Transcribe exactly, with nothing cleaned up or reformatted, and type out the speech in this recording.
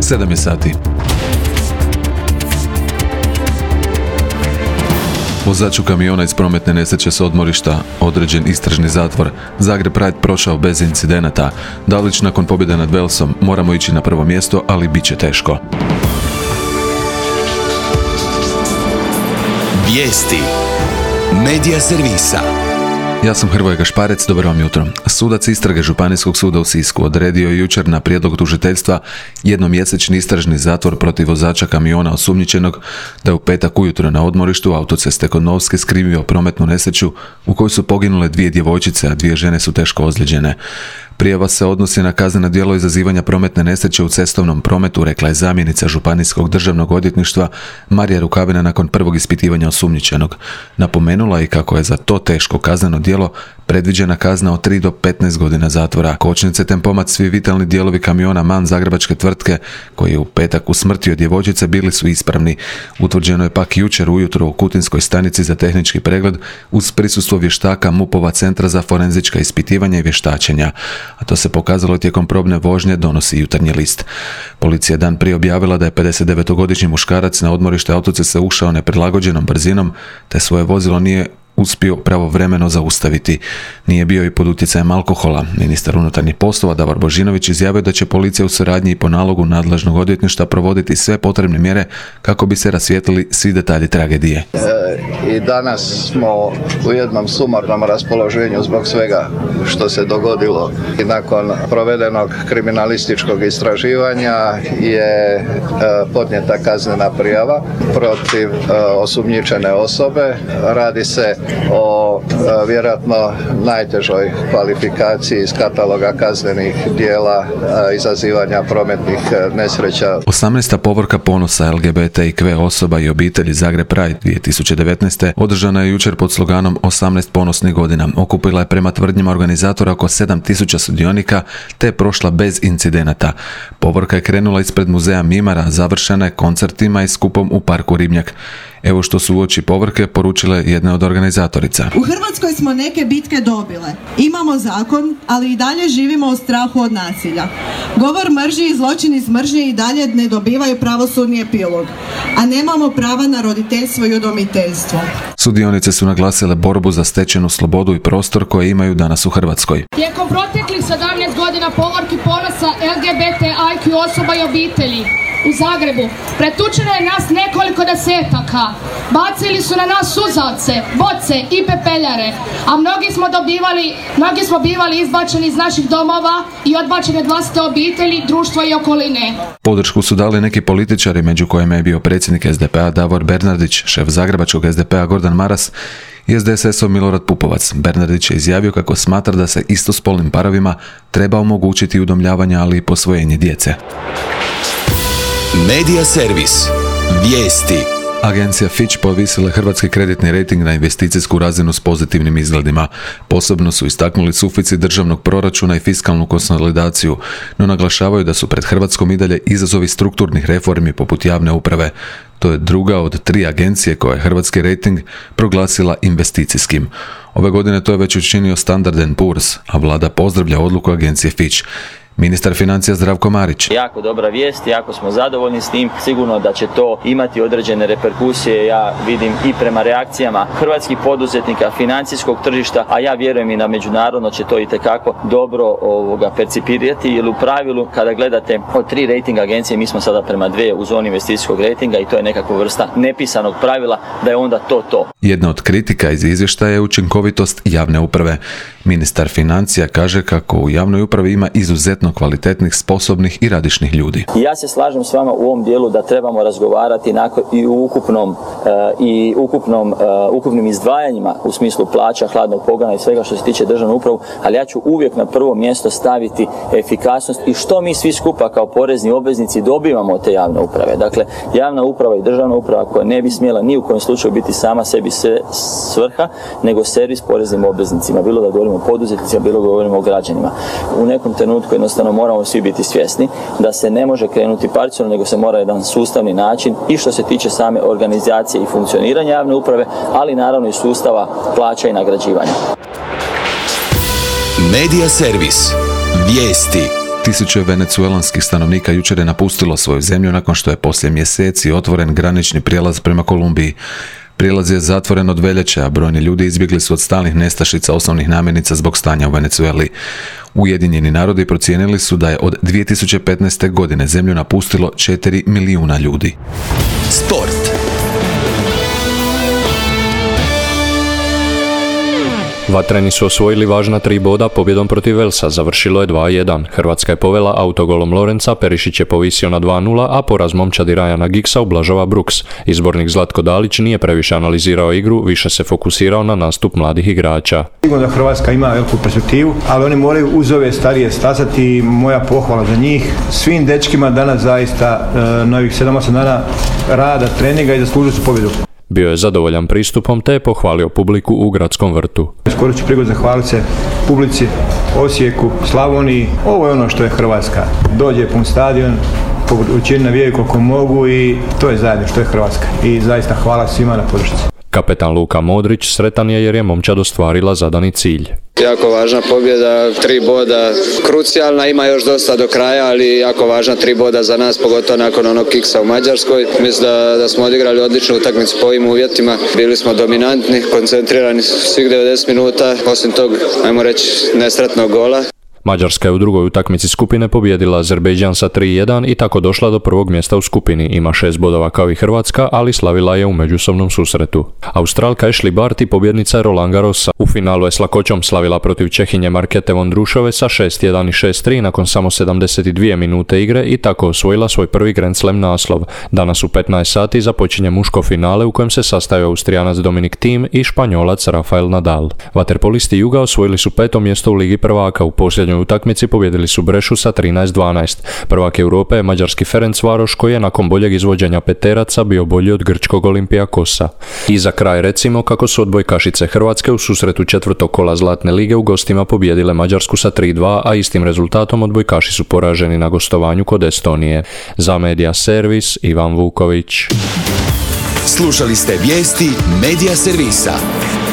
sedam je sati. Vozaču kamiona iz prometne nesreće s odmorišta određen istražni zatvor. Zagreb Pride prošao bez incidenata. Dalić nakon pobjede nad Velsom: moramo ići na prvo mjesto, ali bit će teško. Vijesti Medija servisa. Ja sam Hrvoje Gašparec, dobro vam jutro. Sudac istrage Županijskog suda u Sisku odredio je jučer na prijedlog tužiteljstva jednomjesečni istražni zatvor protiv vozača kamiona osumnjičenog da je u petak ujutro na odmorištu autoceste kod Novske skrivio prometnu nesreću u kojoj su poginule dvije djevojčice, a dvije žene su teško ozlijeđene. Prijava se odnosi na kazneno djelo izazivanja prometne nesreće u cestovnom prometu, rekla je zamjenica Županijskog državnog odvjetništva Marija Rukavina nakon prvog ispitivanja osumnjičenog. Napomenula i kako je za to teško kazneno djelo predviđena kazna od tri do petnaest godina zatvora. Kočnice, tempomat, svi vitalni dijelovi kamiona MAN zagrebačke tvrtke koji je u petak usmrtio djevojčice bili su ispravni. Utvrđeno je pak jučer ujutro u Kutinskoj stanici za tehnički pregled uz prisustvo vještaka MUP-ova Centra za forenzička ispitivanja i vještačenja. A to se pokazalo tijekom probne vožnje, donosi Jutarnji list. Policija je dan prije objavila da je pedesetdevetogodišnji muškarac na odmorište autoceste ušao neprilagođenom brzinom, te svoje vozilo nije uspio pravovremeno zaustaviti. Nije bio i pod utjecajem alkohola. Ministar unutarnjih poslova Davor Božinović izjavio da će policija u suradnji i po nalogu nadležnog odvjetništva provoditi sve potrebne mjere kako bi se rasvijetlili svi detalji tragedije. E, I danas smo u jednom sumornom raspoloženju zbog svega što se dogodilo. I nakon provedenog kriminalističkog istraživanja je e, podnijeta kaznena prijava protiv e, osumnjičene osobe. Radi se o e, vjerojatno najtežoj kvalifikaciji iz kataloga kaznenih djela e, izazivanja prometnih e, nesreća. osamnaesta povorka ponosa L G B T I Q osoba i obitelji Zagreb Pride dvije tisuće devetnaeste. održana je jučer pod sloganom osamnaest ponosnih godina. Okupila je prema tvrdnjama organizatora oko sedam tisuća sudionika te je prošla bez incidenata. Povorka je krenula ispred muzeja Mimara, završena je koncertima i skupom u parku Ribnjak. Evo što su uoči povorke poručile jedne od organizatorica. U Hrvatskoj smo neke bitke dobile. Imamo zakon, ali i dalje živimo u strahu od nasilja. Govor mržnje i zločin iz mržnje i dalje ne dobivaju pravosudni epilog, a nemamo prava na roditeljstvo i udomiteljstvo. Sudionice su naglasile borbu za stečenu slobodu i prostor koje imaju danas u Hrvatskoj. Tijekom proteklih sedamnaest godina povorki ponosa L G B T I Q osoba i obitelji u Zagrebu pretučeno je nas nekoliko desetaka. Bacili su na nas suzavce, boce i pepeljare, a mnogi smo dobivali, mnogi smo bivali izbačeni iz naših domova i odbačeni od vlastite obitelji, društva i okoline. Podršku su dali neki političari, među kojima je bio predsjednik S D P-a Davor Bernardić, šef zagrebačkog S D P-a Gordan Maras i S D S S-ov Milorad Pupovac. Bernardić je izjavio kako smatra da se istospolnim parovima treba omogućiti udomljavanje, ali i posvojenje djece. Medija servis. Vijesti. Agencija Fitch povisila hrvatski kreditni rejting na investicijsku razinu s pozitivnim izgledima. Posebno su istaknuli suficit državnog proračuna i fiskalnu konsolidaciju, no naglašavaju da su pred Hrvatskom i dalje izazovi strukturnih reformi poput javne uprave. To je druga od tri agencije koja je hrvatski rejting proglasila investicijskim. Ove godine to je već učinio Standard and Poor's, a vlada pozdravlja odluku agencije Fitch. Ministar financija Zdravko Marić. Jako dobra vijest, jako smo zadovoljni s tim. Sigurno da će to imati određene reperkusije, ja vidim i prema reakcijama hrvatskih poduzetnika, financijskog tržišta, a ja vjerujem i na međunarodno će to itekako dobro ovoga percipirati, jer u pravilu kada gledate od tri rating agencije, mi smo sada prema dvije u zoni investicijskog rejtinga i to je nekakva vrsta nepisanog pravila da je onda to to. Jedna od kritika iz izvještaja je učinkovitost javne uprave. Ministar financija kaže kako u javnoj upravi ima izuzetno kvalitetnih, sposobnih i radišnih ljudi. Ja se slažem s vama u ovom dijelu da trebamo razgovarati i u ukupnom uh, i ukupnom uh, ukupnim izdvajanjima u smislu plaća, hladnog pogona i svega što se tiče državne uprave, ali ja ću uvijek na prvo mjesto staviti efikasnost i što mi svi skupa kao porezni obveznici dobivamo od te javne uprave. Dakle, javna uprava i državna uprava koja ne bi smjela ni u kojem slučaju biti sama sebi se svrha, nego servis poreznim obveznicima, bilo da govorimo o poduzetnicima, bilo da govorimo o građanima. U nekom trenutku jednostavno moramo svi biti svjesni da se ne može krenuti parcijalno, nego se mora jedan sustavni način i što se tiče same organizacije i funkcioniranja javne uprave, ali naravno i sustava plaća i nagrađivanja. Medija servis. Vijesti. Tisuće venecuelanskih stanovnika jučer je napustilo svoju zemlju nakon što je poslije mjeseci otvoren granični prijelaz prema Kolumbiji. Prijelaz je zatvoren od veljače, a brojni ljudi izbjegli su od stalnih nestašica osnovnih namirnica zbog stanja u Venezueli. Ujedinjeni narodi procijenili su da je od dvije tisuće petnaeste. godine zemlju napustilo četiri milijuna ljudi. Sport. Vatreni su osvojili važna tri boda pobjedom protiv Velsa, završilo je dva jedan. Hrvatska je povela autogolom Lorenca, Perišić je povisio na dva nula, a poraz momčadi Rajana Giggsa ublažava Brooks. Izbornik Zlatko Dalić nije previše analizirao igru, više se fokusirao na nastup mladih igrača. Sigurno da Hrvatska ima veliku perspektivu, ali oni moraju uz ove starije stasati. Moja pohvala za njih. Svim dečkima danas zaista e, novih sedam osam dana rada, treninga i zaslužili su pobjedu. Bio je zadovoljan pristupom te je pohvalio publiku u Gradskom vrtu. Skoro ću prigod zahvaliti se publici, Osijeku, Slavoniji. Ovo je ono što je Hrvatska. Dođe pun stadion, učini navijaju koliko mogu i to je zajedno što je Hrvatska. I zaista hvala svima na podršci. Kapetan Luka Modrić sretan je jer je momčad ostvarila zadani cilj. Jako važna pobjeda, tri boda, krucijalna, ima još dosta do kraja, ali jako važna tri boda za nas, pogotovo nakon onog kiksa u Mađarskoj. Mislim da, da smo odigrali odličnu utakmicu po ovim uvjetima, bili smo dominantni, koncentrirani svih devedeset minuta, osim tog, ajmo reći, nesretnog gola. Mađarska je u drugoj utakmici skupine pobijedila Azerbejdžan sa tri jedan i tako došla do prvog mjesta u skupini. Ima šest bodova kao i Hrvatska, ali slavila je u međusobnom susretu. Australka Ashley Barty pobjednica Roland Garrosa. U finalu je s lakoćom slavila protiv Čehinje Markete Vondrušove sa šest jedan i šest tri nakon samo sedamdeset dvije minute igre i tako osvojila svoj prvi Grand Slam naslov. Danas u petnaest sati započinje muško finale u kojem se sastaju Austrijanac Dominic Thiem i Španjolac Rafael Nadal. Vaterpolisti Juga osvojili su peto mjesto u Ligi prvaka. U posljednjoj utakmici pobjedili su Brešu sa trinaest dvanaest. Prvak Europe je mađarski Ferencvaroš koji je nakon boljeg izvođenja peteraca bio bolji od grčkog Olympiakosa. I za kraj recimo kako su odbojkašice Hrvatske u susretu četvrtog kola Zlatne lige u gostima pobijedile Mađarsku sa tri dva, a istim rezultatom odbojkaši su poraženi na gostovanju kod Estonije. Za Media Servis Ivan Vuković. Slušali ste vijesti Media Servisa.